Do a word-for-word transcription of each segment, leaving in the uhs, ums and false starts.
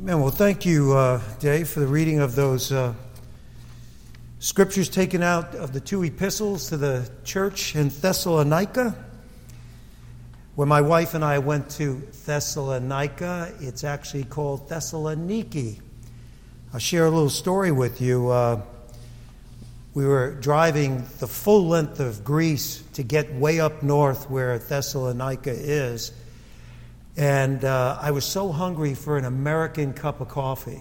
Man, well, thank you, uh, Dave, for the reading of those uh, scriptures taken out of the two epistles to the church in Thessalonica. When my wife and I went to Thessalonica, it's actually called Thessaloniki. I'll share a little story with you. Uh, we were driving the full length of Greece to get way up north where Thessalonica is. And uh, I was so hungry for an American cup of coffee.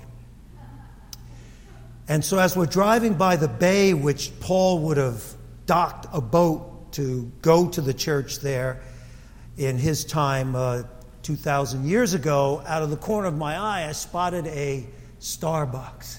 And so as we're driving by the bay, which Paul would have docked a boat to go to the church there in his time uh, two thousand years ago, out of the corner of my eye, I spotted a Starbucks.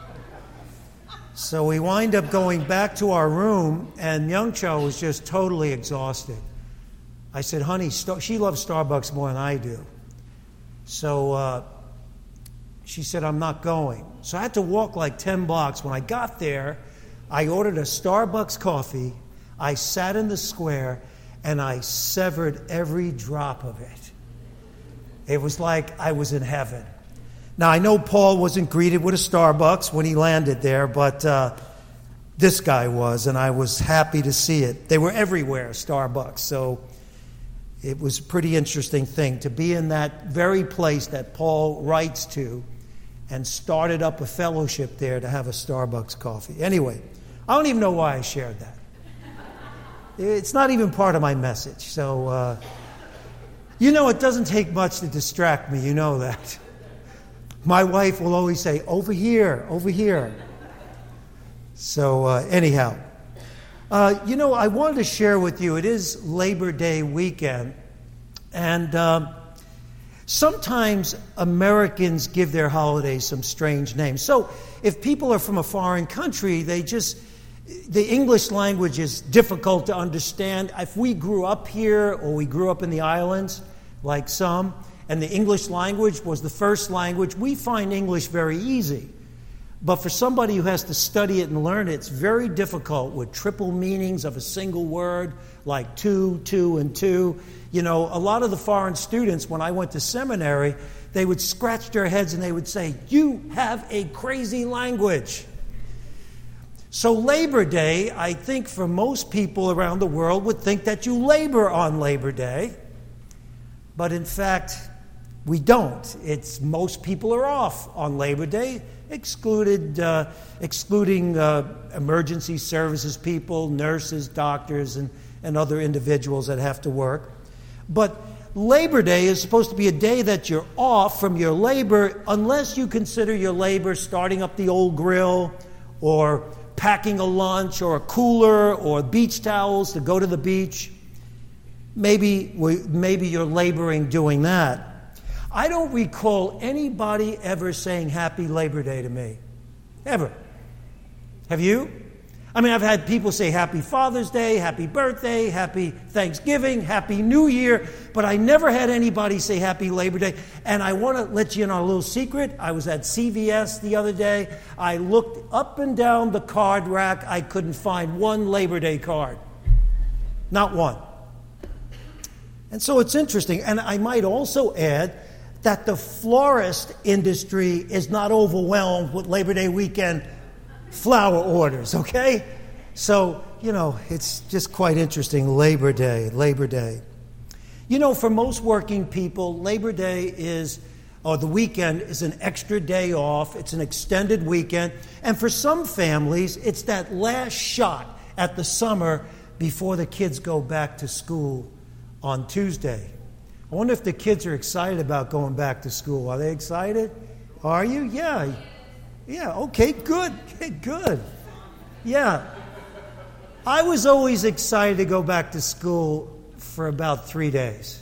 So we wind up going back to our room, and Young Cho was just totally exhausted. I said, honey, Star- she loves Starbucks more than I do. So uh, she said, I'm not going. So I had to walk like ten blocks. When I got there, I ordered a Starbucks coffee. I sat in the square, and I severed every drop of it. It was like I was in heaven. Now, I know Paul wasn't greeted with a Starbucks when he landed there, but uh, this guy was, and I was happy to see it. They were everywhere, Starbucks, so it was a pretty interesting thing to be in that very place that Paul writes to and started up a fellowship there to have a Starbucks coffee. Anyway, I don't even know why I shared that. It's not even part of my message. So, uh, you know, it doesn't take much to distract me. You know that. My wife will always say, over here, over here. So, uh, anyhow. Uh, you know, I wanted to share with you, it is Labor Day weekend, and um, sometimes Americans give their holidays some strange names. So if people are from a foreign country, they just, the English language is difficult to understand. If we grew up here or we grew up in the islands, like some, and the English language was the first language, we find English very easy. But for somebody who has to study it and learn it, it's very difficult with triple meanings of a single word, like two, two, and two. You know, a lot of the foreign students, when I went to seminary, they would scratch their heads and they would say, you have a crazy language. So Labor Day, I think for most people around the world would think that you labor on Labor Day. But in fact, we don't. It's most people are off on Labor Day. Excluded, uh, excluding uh, emergency services people, nurses, doctors, and, and other individuals that have to work. But Labor Day is supposed to be a day that you're off from your labor unless you consider your labor starting up the old grill or packing a lunch or a cooler or beach towels to go to the beach. Maybe, we, maybe you're laboring doing that. I don't recall anybody ever saying Happy Labor Day to me. Ever. Have you? I mean, I've had people say Happy Father's Day, Happy Birthday, Happy Thanksgiving, Happy New Year, but I never had anybody say Happy Labor Day. And I want to let you in on a little secret. I was at C V S the other day. I looked up and down the card rack. I couldn't find one Labor Day card. Not one. And so it's interesting. And I might also add that the florist industry is not overwhelmed with Labor Day weekend flower orders, okay? So, you know, it's just quite interesting. Labor Day, Labor Day. You know, for most working people, Labor Day is, or the weekend is an extra day off. It's an extended weekend. And for some families, it's that last shot at the summer before the kids go back to school on Tuesday. I wonder if the kids are excited about going back to school. Are they excited? Are you? Yeah. Yeah, okay, good. Good. Yeah. I was always excited to go back to school for about three days.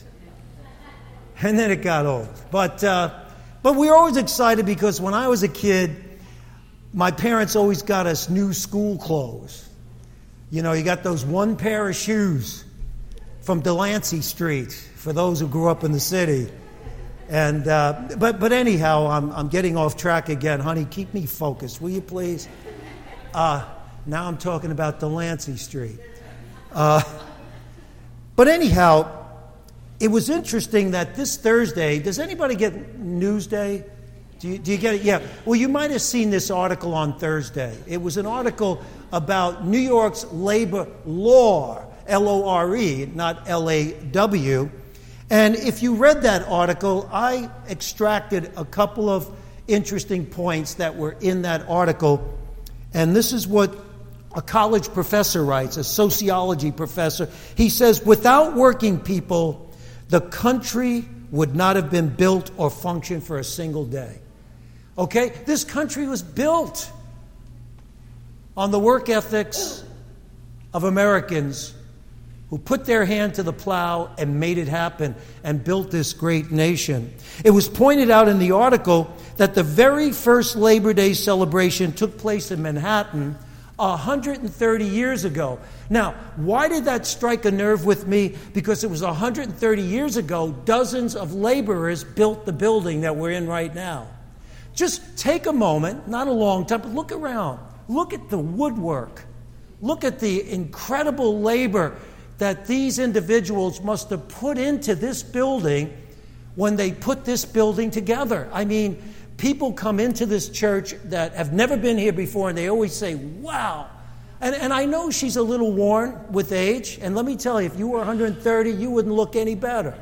And then it got old. But, uh, but we were always excited because when I was a kid, my parents always got us new school clothes. You know, you got those one pair of shoes from Delancey Street, for those who grew up in the city. And uh, but but anyhow, I'm I'm getting off track again. Honey, keep me focused, will you please? Uh, now I'm talking about Delancey Street. Uh, but anyhow, it was interesting that this Thursday, does anybody get Newsday? Do you, do you get it? Yeah. Well, you might have seen this article on Thursday. It was an article about New York's labor law, L O R E, not L A W. And if you read that article, I extracted a couple of interesting points that were in that article. And this is what a college professor writes, a sociology professor. He says, without working people, the country would not have been built or functioned for a single day. Okay? This country was built on the work ethics of Americans who put their hand to the plow and made it happen and built this great nation. It was pointed out in the article that the very first Labor Day celebration took place in Manhattan one hundred thirty years ago. Now, why did that strike a nerve with me? Because it was one hundred thirty years ago, dozens of laborers built the building that we're in right now. Just take a moment, not a long time, but look around. Look at the woodwork. Look at the incredible labor that these individuals must have put into this building when they put this building together. I mean, people come into this church that have never been here before, and they always say, wow. And, and I know she's a little worn with age, and let me tell you, if you were one hundred thirty, you wouldn't look any better.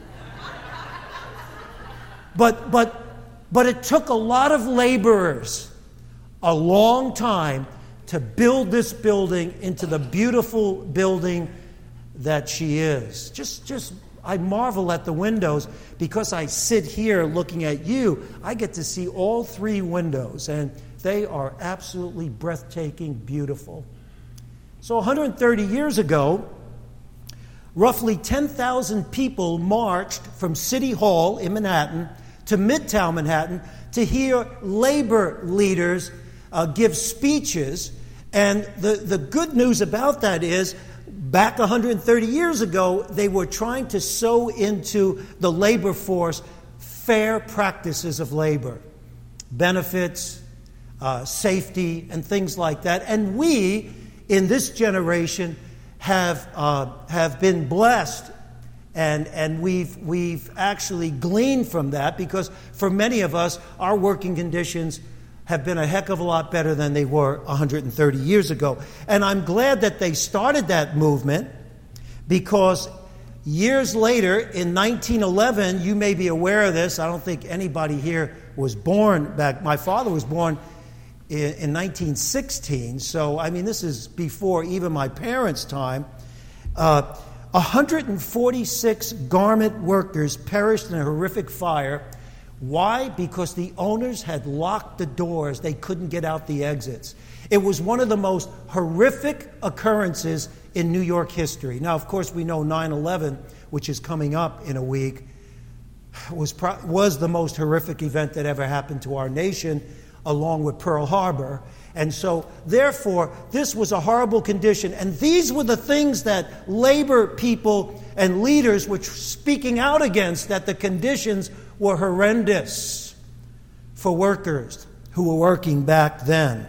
But, but, but it took a lot of laborers a long time to build this building into the beautiful building that she is. Just, just, I marvel at the windows because I sit here looking at you. I get to see all three windows, and they are absolutely breathtaking, beautiful. So one hundred thirty years ago, roughly ten thousand people marched from City Hall in Manhattan to Midtown Manhattan to hear labor leaders uh, give speeches. And the, the good news about that is, back one hundred thirty years ago, they were trying to sow into the labor force fair practices of labor, benefits, uh, safety, and things like that. And we, in this generation, have uh, have been blessed, and and we've we've actually gleaned from that, because for many of us, our working conditions have been a heck of a lot better than they were one hundred thirty years ago. And I'm glad that they started that movement, because years later, in nineteen eleven, you may be aware of this. I don't think anybody here was born back. My father was born in, in nineteen sixteen. So, I mean, this is before even my parents' time. Uh, one hundred forty-six garment workers perished in a horrific fire. Why? Because the owners had locked the doors. They couldn't get out the exits. It was one of the most horrific occurrences in New York history. Now, of course, we know nine eleven, which is coming up in a week, was, pro- was the most horrific event that ever happened to our nation, along with Pearl Harbor. And so, therefore, this was a horrible condition. And these were the things that labor people and leaders were speaking out against, that the conditions were horrendous for workers who were working back then.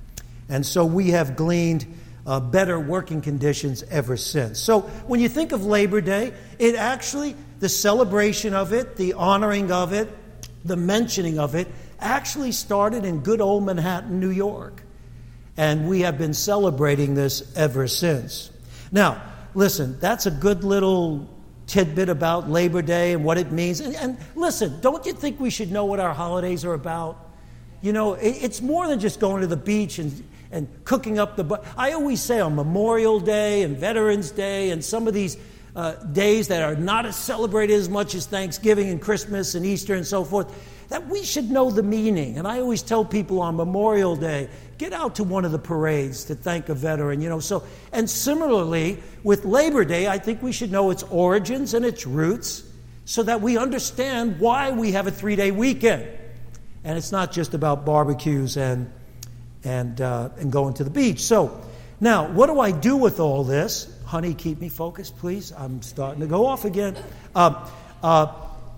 And so we have gleaned uh, better working conditions ever since. So when you think of Labor Day, it actually, the celebration of it, the honoring of it, the mentioning of it, actually started in good old Manhattan, New York. And we have been celebrating this ever since. Now, listen, that's a good little tidbit about Labor Day and what it means. And, and listen, don't you think we should know what our holidays are about? You know, it, it's more than just going to the beach and, and cooking up the... Bu- I always say on Memorial Day and Veterans Day and some of these uh, days that are not as celebrated as much as Thanksgiving and Christmas and Easter and so forth, that we should know the meaning. And I always tell people on Memorial Day, get out to one of the parades to thank a veteran, you know. So, and similarly, with Labor Day, I think we should know its origins and its roots so that we understand why we have a three-day weekend. And it's not just about barbecues and and uh, and going to the beach. So, now, what do I do with all this? Honey, keep me focused, please. I'm starting to go off again. Uh, uh,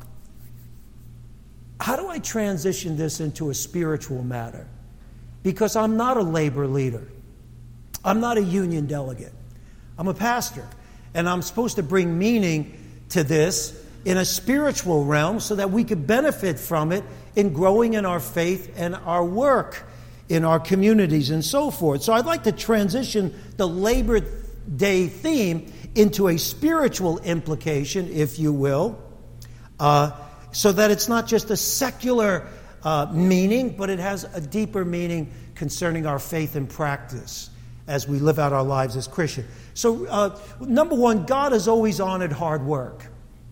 how do I transition this into a spiritual matter? Because I'm not a labor leader. I'm not a union delegate. I'm a pastor. And I'm supposed to bring meaning to this in a spiritual realm so that we could benefit from it in growing in our faith and our work in our communities and so forth. So I'd like to transition the Labor Day theme into a spiritual implication, if you will, uh, so that it's not just a secular uh, meaning, but it has a deeper meaning concerning our faith and practice as we live out our lives as Christians. So, uh, number one, God has always honored hard work.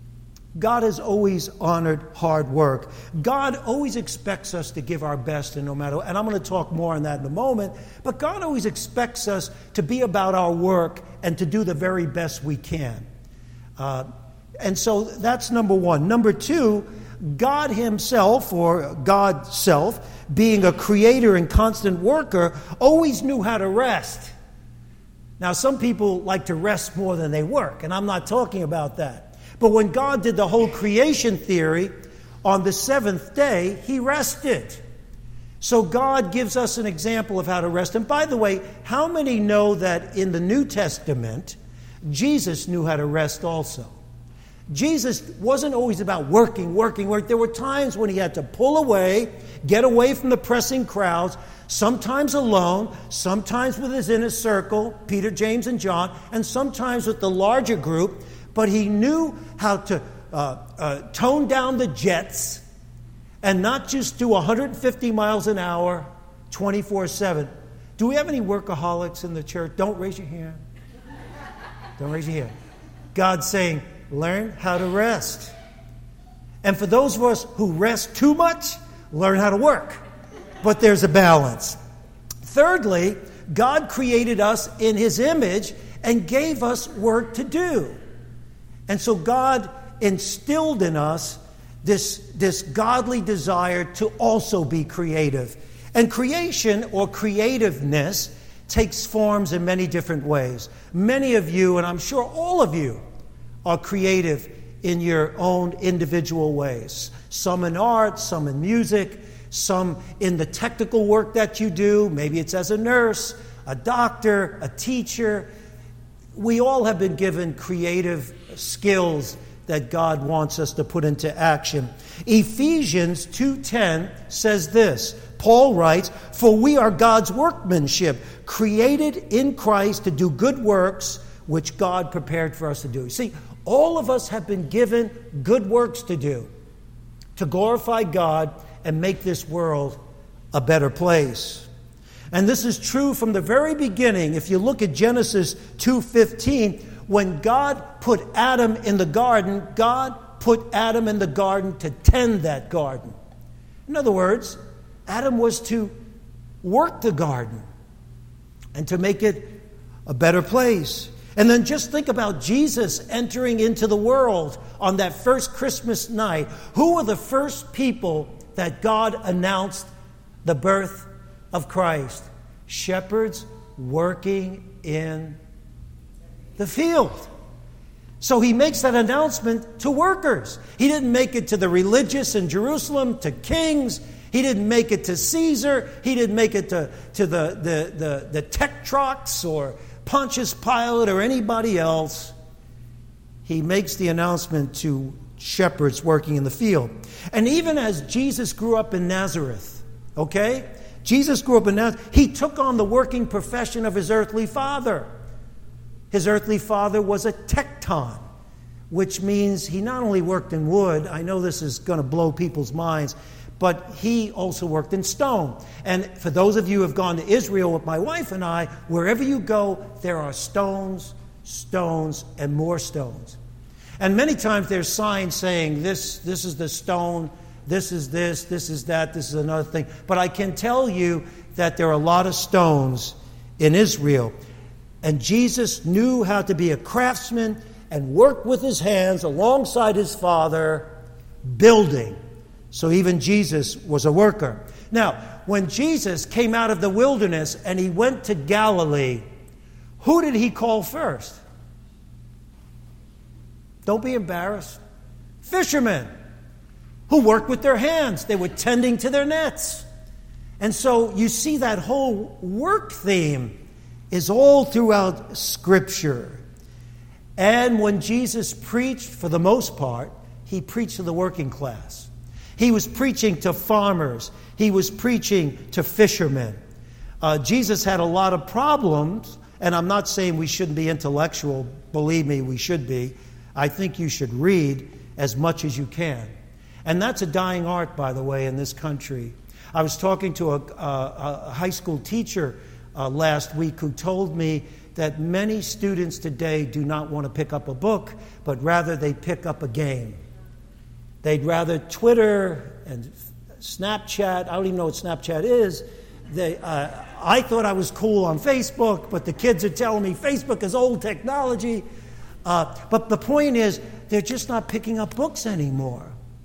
God has always honored hard work. God always expects us to give our best, and no matter, and I'm going to talk more on that in a moment, but God always expects us to be about our work and to do the very best we can. Uh, and so that's number one. Number two, God himself, or God's self, being a creator and constant worker, always knew how to rest. Now, some people like to rest more than they work, and I'm not talking about that. But when God did the whole creation theory, on the seventh day, he rested. So God gives us an example of how to rest. And by the way, how many know that in the New Testament, Jesus knew how to rest also? Jesus wasn't always about working, working, work. There were times when he had to pull away, get away from the pressing crowds, sometimes alone, sometimes with his inner circle, Peter, James, and John, and sometimes with the larger group. But he knew how to uh, uh, tone down the jets and not just do one hundred fifty miles an hour, twenty-four seven. Do we have any workaholics in the church? Don't raise your hand. Don't raise your hand. God's saying, learn how to rest. And for those of us who rest too much, learn how to work. But there's a balance. Thirdly, God created us in his image and gave us work to do. And so God instilled in us this, this godly desire to also be creative. And creation or creativeness takes forms in many different ways. Many of you, and I'm sure all of you, are creative in your own individual ways. Some in art, some in music, some in the technical work that you do. Maybe it's as a nurse, a doctor, a teacher. We all have been given creative skills that God wants us to put into action. Ephesians two ten says this. Paul writes, "For we are God's workmanship, created in Christ to do good works, which God prepared for us to do." See, all of us have been given good works to do, to glorify God and make this world a better place. And this is true from the very beginning. If you look at Genesis two fifteen, when God put Adam in the garden, God put Adam in the garden to tend that garden. In other words, Adam was to work the garden and to make it a better place. And then just think about Jesus entering into the world on that first Christmas night. Who were the first people that God announced the birth of Christ? Shepherds working in the field. So he makes that announcement to workers. He didn't make it to the religious in Jerusalem, to kings. He didn't make it to Caesar. He didn't make it to, to the, the, the, the Tetrarchs or Pontius Pilate or anybody else. He makes the announcement to shepherds working in the field. And even as Jesus grew up in Nazareth, okay? Jesus grew up in Nazareth. He took on the working profession of his earthly father. His earthly father was a tekton, which means he not only worked in wood. I know this is going to blow people's minds, but he also worked in stone. And for those of you who have gone to Israel with my wife and I, wherever you go, there are stones, stones, and more stones. And many times there's signs saying, this, this is the stone, this is this, this is that, this is another thing. But I can tell you that there are a lot of stones in Israel. And Jesus knew how to be a craftsman and work with his hands alongside his Father, building. So even Jesus was a worker. Now, when Jesus came out of the wilderness and he went to Galilee, who did he call first? Don't be embarrassed. Fishermen who worked with their hands. They were tending to their nets. And so you see that whole work theme is all throughout Scripture. And when Jesus preached, for the most part, he preached to the working class. He was preaching to farmers. He was preaching to fishermen. Uh, Jesus had a lot of problems, and I'm not saying we shouldn't be intellectual. Believe me, we should be. I think you should read as much as you can. And that's a dying art, by the way, in this country. I was talking to a, a, a high school teacher uh, last week who told me that many students today do not want to pick up a book, but rather they pick up a game. They'd rather Twitter and Snapchat. I don't even know what Snapchat is. They, uh, I thought I was cool on Facebook, but the kids are telling me Facebook is old technology. Uh, but the point is, they're just not picking up books anymore.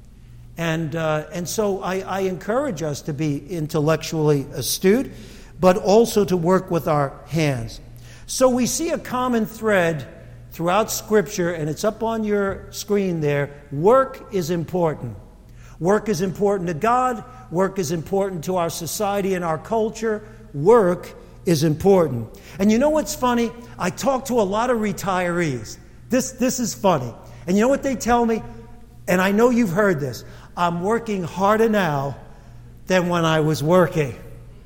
And uh, and so I, I encourage us to be intellectually astute, but also to work with our hands. So we see a common thread throughout Scripture, and it's up on your screen there. Work is important. Work is important to God. Work is important to our society and our culture. Work is important. And you know what's funny? I talk to a lot of retirees. This, this is funny. And you know what they tell me? And I know you've heard this. I'm working harder now than when I was working.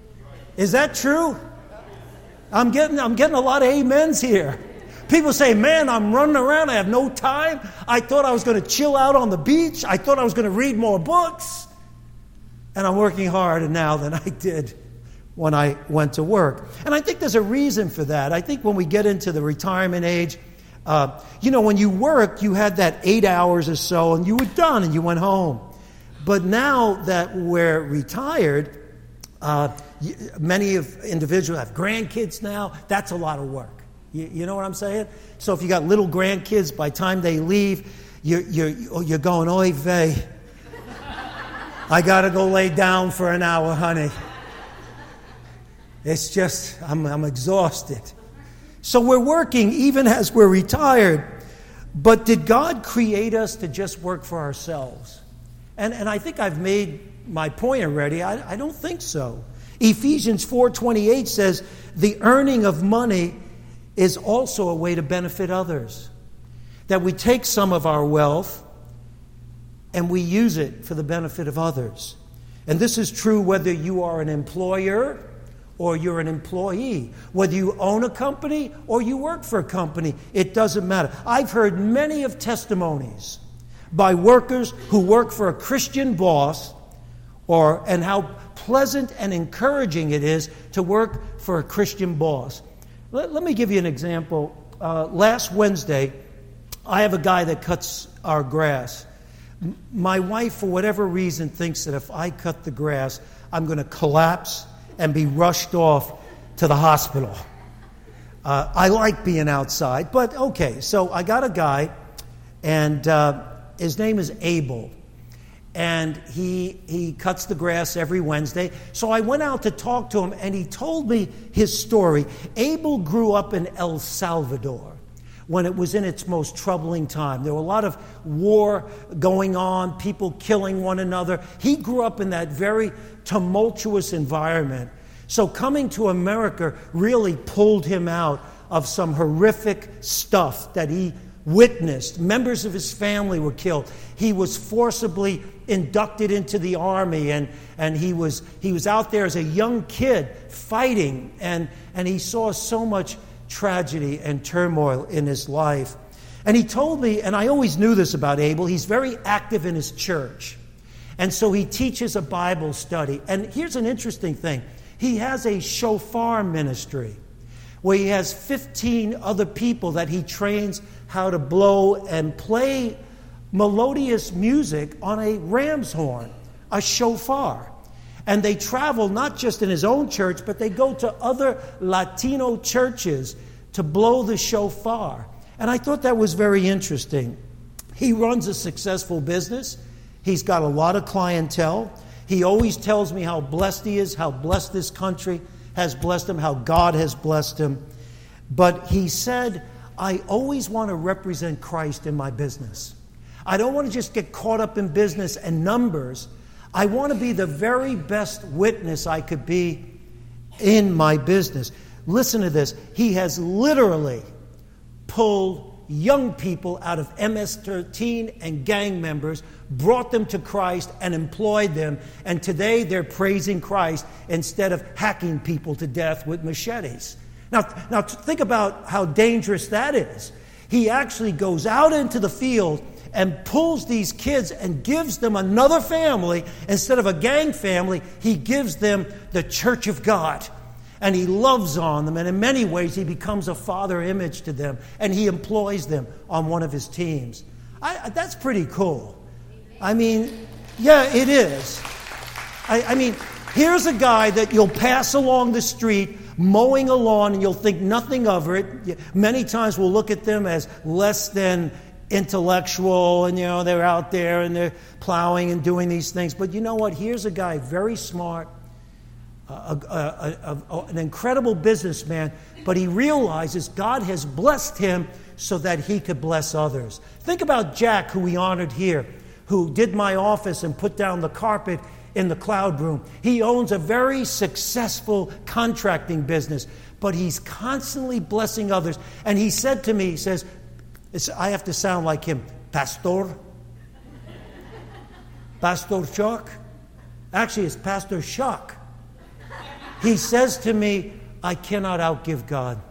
Is that true? I'm getting, I'm getting a lot of amens here. People say, man, I'm running around. I have no time. I thought I was going to chill out on the beach. I thought I was going to read more books. And I'm working harder now than I did when I went to work. And I think there's a reason for that. I think when we get into the retirement age, uh, you know, when you work, you had that eight hours or so, and you were done, and you went home. But now that we're retired, uh, many of individuals have grandkids now. That's a lot of work. You, you know what I'm saying? So if you got little grandkids, by the time they leave, you're, you're, you're going, oy vey, I got to go lay down for an hour, honey. It's just, I'm, I'm exhausted. So we're working even as we're retired. But did God create us to just work for ourselves? And, and I think I've made my point already. I, I don't think so. Ephesians four twenty-eight says, the earning of money is also a way to benefit others. That we take some of our wealth and we use it for the benefit of others. And this is true whether you are an employer or you're an employee. Whether you own a company or you work for a company, it doesn't matter. I've heard many of testimonies by workers who work for a Christian boss, or and how pleasant and encouraging it is to work for a Christian boss. Let, let me give you an example. Uh, last Wednesday, I have a guy that cuts our grass. M- my wife, for whatever reason, thinks that if I cut the grass, I'm going to collapse and be rushed off to the hospital. Uh, I like being outside, but okay. So I got a guy, and uh, his name is Abel. And he he cuts the grass every Wednesday. So I went out to talk to him, and he told me his story. Abel grew up in El Salvador when it was in its most troubling time. There were a lot of war going on, people killing one another. He grew up in that very tumultuous environment. So coming to America really pulled him out of some horrific stuff that he witnessed. Members of his family were killed. He was forcibly inducted into the army, and, and he was he was out there as a young kid fighting, and, and he saw so much tragedy and turmoil in his life. And he told me, and I always knew this about Abel, he's very active in his church. And so he teaches a Bible study. And here's an interesting thing. He has a shofar ministry where he has fifteen other people that he trains how to blow and play melodious music on a ram's horn, a shofar. And they travel not just in his own church, but they go to other Latino churches to blow the shofar. And I thought that was very interesting. He runs a successful business. He's got a lot of clientele. He always tells me how blessed he is, how blessed this country has blessed him, how God has blessed him. But he said, I always want to represent Christ in my business. I don't want to just get caught up in business and numbers. I want to be the very best witness I could be in my business. Listen to this. He has literally pulled young people out of M S thirteen and gang members, brought them to Christ and employed them. And today they're praising Christ instead of hacking people to death with machetes. Now, now think about how dangerous that is. He actually goes out into the field and pulls these kids and gives them another family. Instead of a gang family, he gives them the church of God. And he loves on them. And in many ways, he becomes a father image to them. And he employs them on one of his teams. I, that's pretty cool. I mean, yeah, it is. I, I mean, here's a guy that you'll pass along the street mowing a lawn and you'll think nothing of it. Many times we'll look at them as less than intellectual, and you know, they're out there and they're plowing and doing these things. But you know what? Here's a guy very smart, a, a, a, a, an incredible businessman, but he realizes God has blessed him so that he could bless others. Think about Jack, who we honored here, who did my office and put down the carpet in the cloud room. He owns a very successful contracting business, but he's constantly blessing others. And he said to me, he says, it's, I have to sound like him, Pastor, Pastor Chuck. Actually, it's Pastor Chuck. He says to me, I cannot outgive God.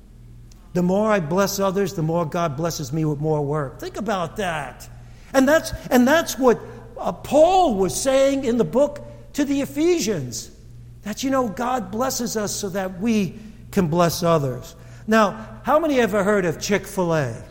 The more I bless others, the more God blesses me with more work. Think about that. And that's and that's what uh, Paul was saying in the book to the Ephesians. That, you know, God blesses us so that we can bless others. Now, how many ever heard of Chick-fil-A? Yeah.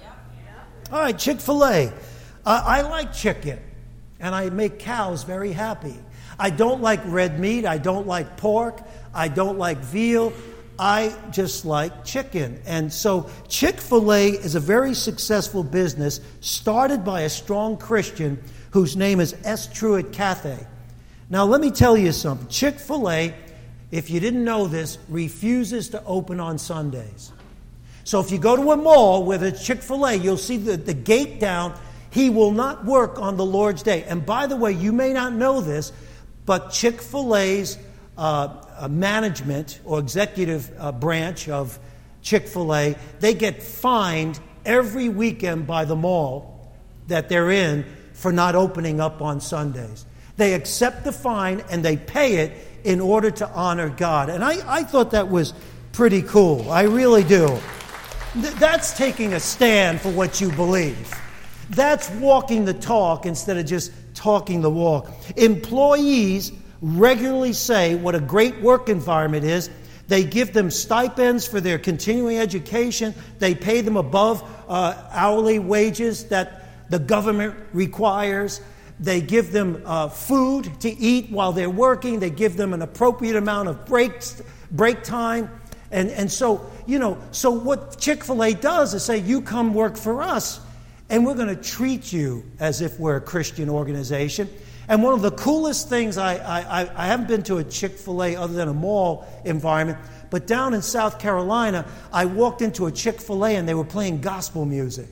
All right, Chick-fil-A. Uh, I like chicken, and I make cows very happy. I don't like red meat. I don't like pork. I don't like veal. I just like chicken. And so Chick-fil-A is a very successful business started by a strong Christian whose name is S. Truett Cathay. Now, let me tell you something. Chick-fil-A, if you didn't know this, refuses to open on Sundays. So if you go to a mall with a Chick-fil-A, you'll see the, the gate down. He will not work on the Lord's Day. And by the way, you may not know this, but Chick-fil-A's uh, uh, management or executive uh, branch of Chick-fil-A, they get fined every weekend by the mall that they're in for not opening up on Sundays. They accept the fine and they pay it in order to honor God. And I, I thought that was pretty cool. I really do. Th- that's taking a stand for what you believe. That's walking the talk instead of just talking the walk. Employees regularly say what a great work environment is. They give them stipends for their continuing education. They pay them above uh, hourly wages that the government requires. They give them uh, food to eat while they're working. They give them an appropriate amount of breaks, break time. And, and so, you know, so what Chick-fil-A does is say, you come work for us, and we're going to treat you as if we're a Christian organization. And one of the coolest things, I, I, I haven't been to a Chick-fil-A other than a mall environment, but down in South Carolina, I walked into a Chick-fil-A and they were playing gospel music.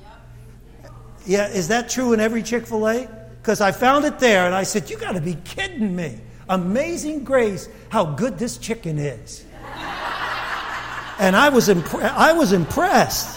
Yeah, is that true in every Chick-fil-A? Because I found it there, and I said, you got to be kidding me. Amazing grace, how good this chicken is. And I was, impre- I was impressed.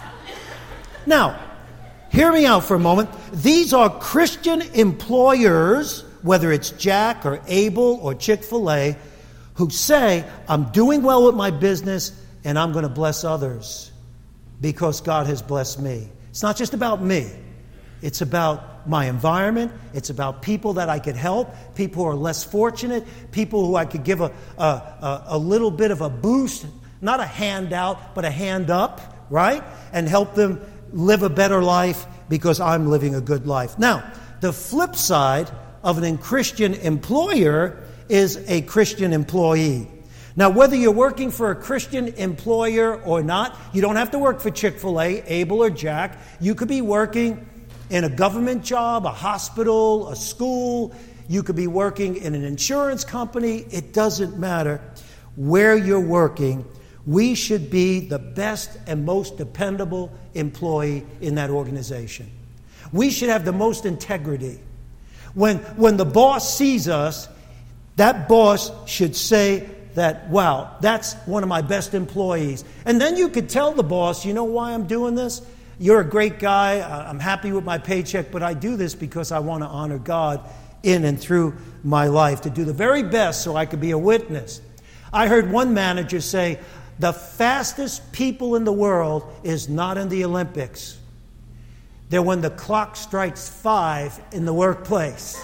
Now, hear me out for a moment. These are Christian employers, whether it's Jack or Abel or Chick-fil-A, who say, I'm doing well with my business, and I'm going to bless others because God has blessed me. It's not just about me. It's about my environment. It's about people that I could help, people who are less fortunate, people who I could give a, a, a, a little bit of a boost, not a handout, but a hand up, right? And help them live a better life because I'm living a good life. Now, the flip side of an Christian employer is a Christian employee. Now, whether you're working for a Christian employer or not, you don't have to work for Chick-fil-A, Abel, or Jack. You could be working in a government job, a hospital, a school. You could be working in an insurance company. It doesn't matter where you're working. We should be the best and most dependable employee in that organization. We should have the most integrity. When, when the boss sees us, that boss should say that, wow, that's one of my best employees. And then you could tell the boss, you know why I'm doing this? you're a great guy. I'm happy with my paycheck, but I do this because I want to honor God in and through my life, to do the very best so I could be a witness. I heard one manager say, the fastest people in the world is not in the Olympics. They're when the clock strikes five in the workplace.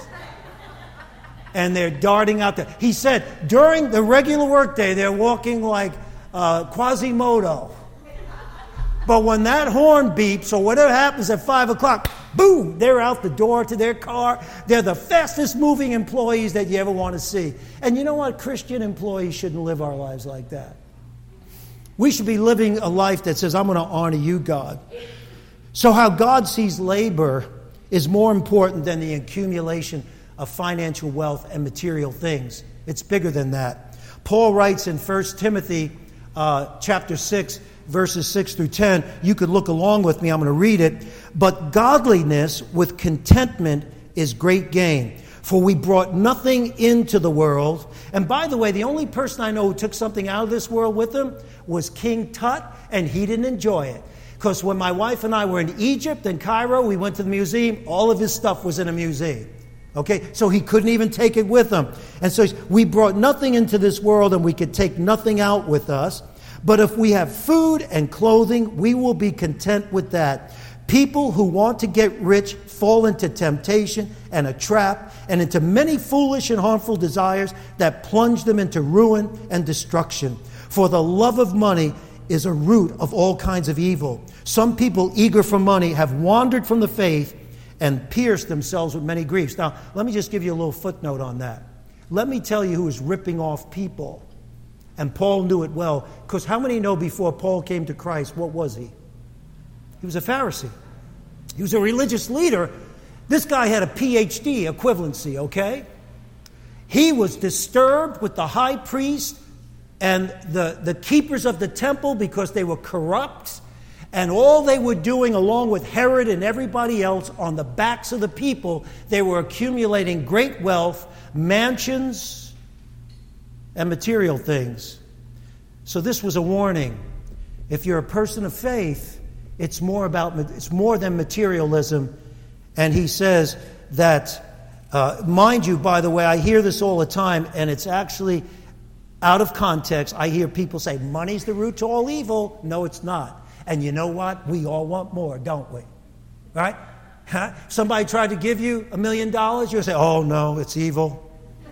And they're darting out there. He said, during the regular workday, they're walking like uh, Quasimodo. But when that horn beeps or whatever happens at five o'clock, boom, they're out the door to their car. They're the fastest moving employees that you ever want to see. And you know what? Christian employees shouldn't live our lives like that. We should be living a life that says, I'm going to honor you, God. So how God sees labor is more important than the accumulation of financial wealth and material things. It's bigger than that. Paul writes in First Timothy uh, chapter six, verses six through ten. You could look along with me. I'm going to read it. But godliness with contentment is great gain. For we brought nothing into the world. And by the way, the only person I know who took something out of this world with him was King Tut, and he didn't enjoy it. Because when my wife and I were in Egypt and Cairo, we went to the museum. All of his stuff was in a museum. Okay, so he couldn't even take it with him. And so we brought nothing into this world, and we could take nothing out with us. But if we have food and clothing, we will be content with that. People who want to get rich fall into temptation and a trap and into many foolish and harmful desires that plunge them into ruin and destruction. For the love of money is a root of all kinds of evil. Some people eager for money have wandered from the faith and pierced themselves with many griefs. Now, let me just give you a little footnote on that. Let me tell you who is ripping off people. And Paul knew it well, because how many know before Paul came to Christ, what was he? He was a Pharisee. He was a religious leader. This guy had a P H D equivalency, okay? He was disturbed with the high priest and the, the keepers of the temple because they were corrupt. And all they were doing, along with Herod and everybody else, on the backs of the people, they were accumulating great wealth, mansions, and material things. So this was a warning. If you're a person of faith, it's more about it's more than materialism. And he says that, uh, mind you, by the way, I hear this all the time, and it's actually out of context. I hear people say, money's the root to all evil. No, it's not. And you know what? We all want more, don't we? Right? Huh? Somebody tried to give you a million dollars, you'll say, oh, no, it's evil.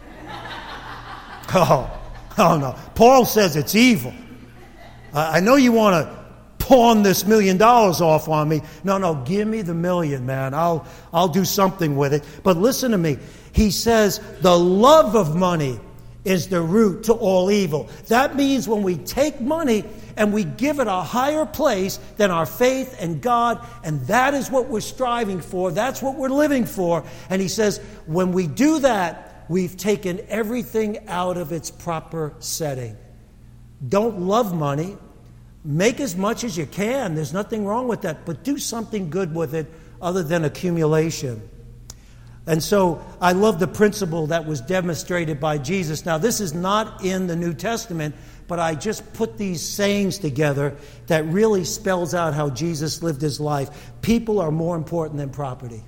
Oh, oh, no. Paul says it's evil. Uh, I know you want to pawn this million dollars off on me. No, no, give me the million, man. I'll, I'll do something with it. But listen to me. He says the love of money is the root to all evil. That means when we take money and we give it a higher place than our faith and God, and that is what we're striving for, that's what we're living for. And he says, when we do that, we've taken everything out of its proper setting. Don't love money. Make as much as you can. There's nothing wrong with that. But do something good with it other than accumulation. And so I love the principle that was demonstrated by Jesus. Now, this is not in the New Testament, but I just put these sayings together that really spells out how Jesus lived his life. People are more important than property.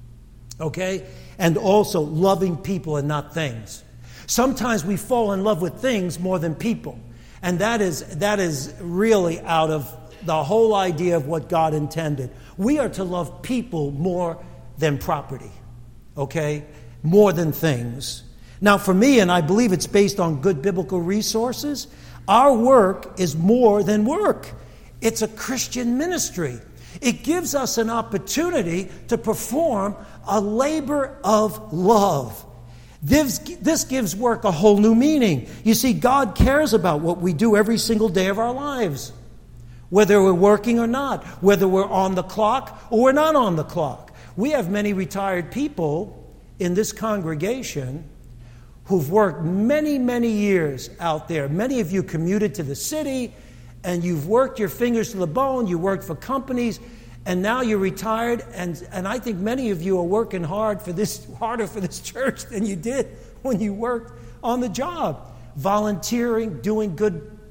Okay? And also loving people and not things. Sometimes we fall in love with things more than people. And that is that is really out of the whole idea of what God intended. We are to love people more than property. Okay? More than things. Now for me, and I believe it's based on good biblical resources, our work is more than work. It's a Christian ministry. It gives us an opportunity to perform a labor of love. This, this gives work a whole new meaning. You see, God cares about what we do every single day of our lives. Whether we're working or not. Whether we're on the clock or we're not on the clock. We have many retired people in this congregation who've worked many, many years out there. Many of you commuted to the city and you've worked your fingers to the bone. You worked for companies and now you're retired. And, and I think many of you are working hard for this, harder for this church than you did when you worked on the job. Volunteering, doing good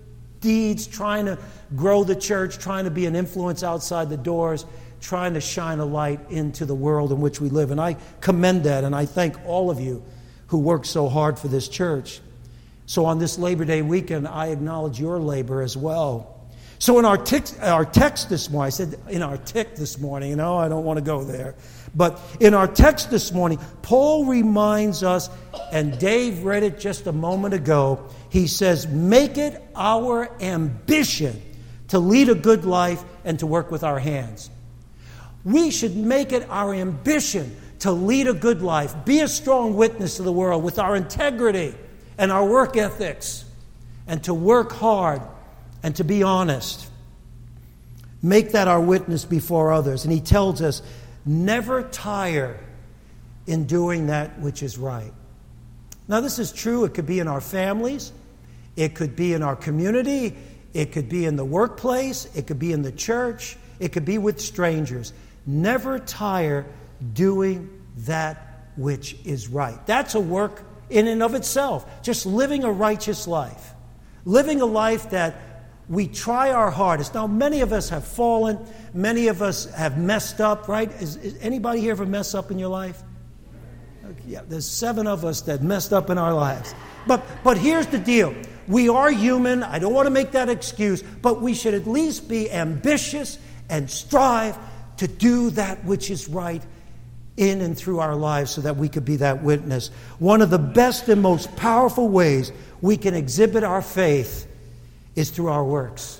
deeds, trying to grow the church, trying to be an influence outside the doors, trying to shine a light into the world in which we live. And I commend that, and I thank all of you who work so hard for this church. So on this Labor Day weekend, I acknowledge your labor as well. So in our, tic- our text this morning, I said in our tick this morning, you know, I don't want to go there. But in our text this morning, Paul reminds us, and Dave read it just a moment ago, he says, make it our ambition to lead a good life and to work with our hands. We should make it our ambition to lead a good life, be a strong witness to the world with our integrity and our work ethics, and to work hard and to be honest. Make that our witness before others. And he tells us, never tire in doing that which is right. Now, this is true. It could be in our families. It could be in our community. It could be in the workplace. It could be in the church. It could be with strangers. Never tire doing that which is right. That's a work in and of itself. Just living a righteous life. Living a life that we try our hardest. Now, many of us have fallen. Many of us have messed up, right? Is, is anybody here ever mess up in your life? Okay, yeah, there's seven of us that messed up in our lives. But, but here's the deal. We are human. I don't want to make that excuse. But we should at least be ambitious and strive to do that which is right in and through our lives so that we could be that witness. One of the best and most powerful ways we can exhibit our faith is through our works.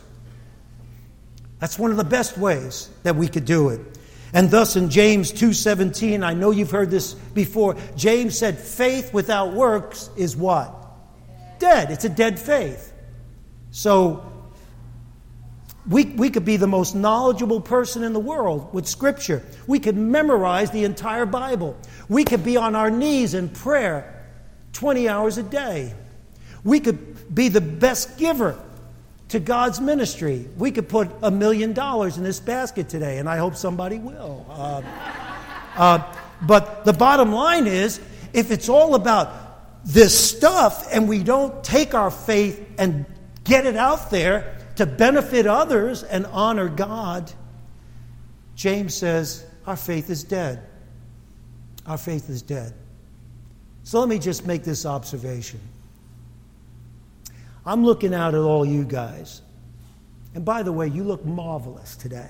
That's one of the best ways that we could do it. And thus in James two seventeen, I know you've heard this before, James said faith without works is what? Dead. It's a dead faith. So we, we could be the most knowledgeable person in the world with Scripture. We could memorize the entire Bible. We could be on our knees in prayer twenty hours a day. We could be the best giver to God's ministry. We could put a million dollars in this basket today, and I hope somebody will. Uh, uh, but the bottom line is, if it's all about this stuff and we don't take our faith and get it out there to benefit others and honor God, James says our faith is dead. Our faith is dead. So let me just make this observation. I'm looking out at all you guys. And by the way, you look marvelous today.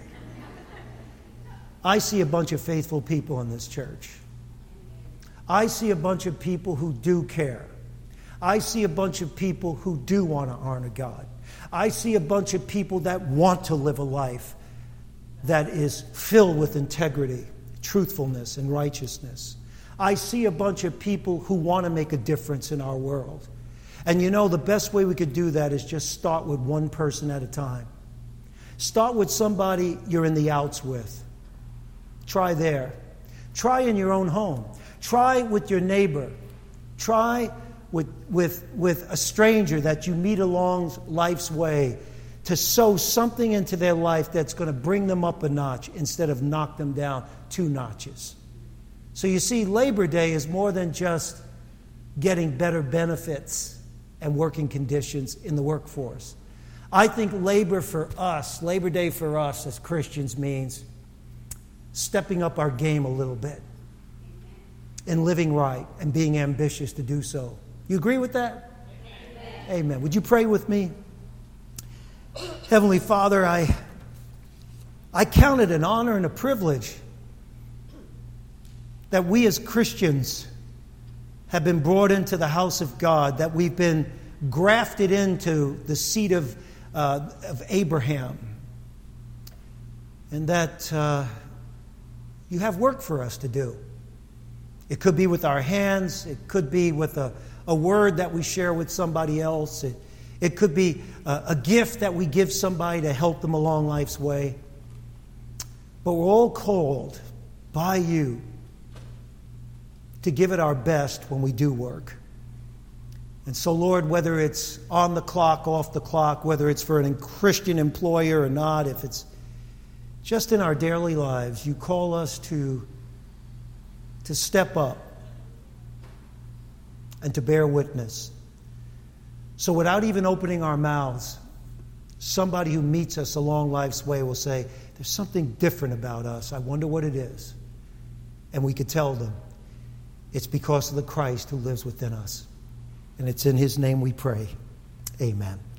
I see a bunch of faithful people in this church. I see a bunch of people who do care. I see a bunch of people who do want to honor God. I see a bunch of people that want to live a life that is filled with integrity, truthfulness, and righteousness. I see a bunch of people who want to make a difference in our world. And you know, the best way we could do that is just start with one person at a time. Start with somebody you're in the outs with. Try there. Try in your own home. Try with your neighbor. Try with, with, with a stranger that you meet along life's way to sow something into their life that's going to bring them up a notch instead of knock them down two notches. So you see, Labor Day is more than just getting better benefits and working conditions in the workforce. I think labor for us, Labor Day for us as Christians means stepping up our game a little bit and living right and being ambitious to do so. You agree with that? Amen. Amen. Would you pray with me? Heavenly Father, I, I count it an honor and a privilege that we as Christians have been brought into the house of God, that we've been grafted into the seed of, uh, of Abraham, and that uh, you have work for us to do. It could be with our hands. It could be with a, a word that we share with somebody else. It, it could be a, a gift that we give somebody to help them along life's way. But we're all called by you to give it our best when we do work. And so, Lord, whether it's on the clock, off the clock, whether it's for a Christian employer or not, if it's just in our daily lives, you call us to, to step up and to bear witness. So without even opening our mouths, Somebody who meets us along life's way will say, there's something different about us. I wonder what it is. And we could tell them, it's because of the Christ who lives within us. And it's in his name we pray. Amen.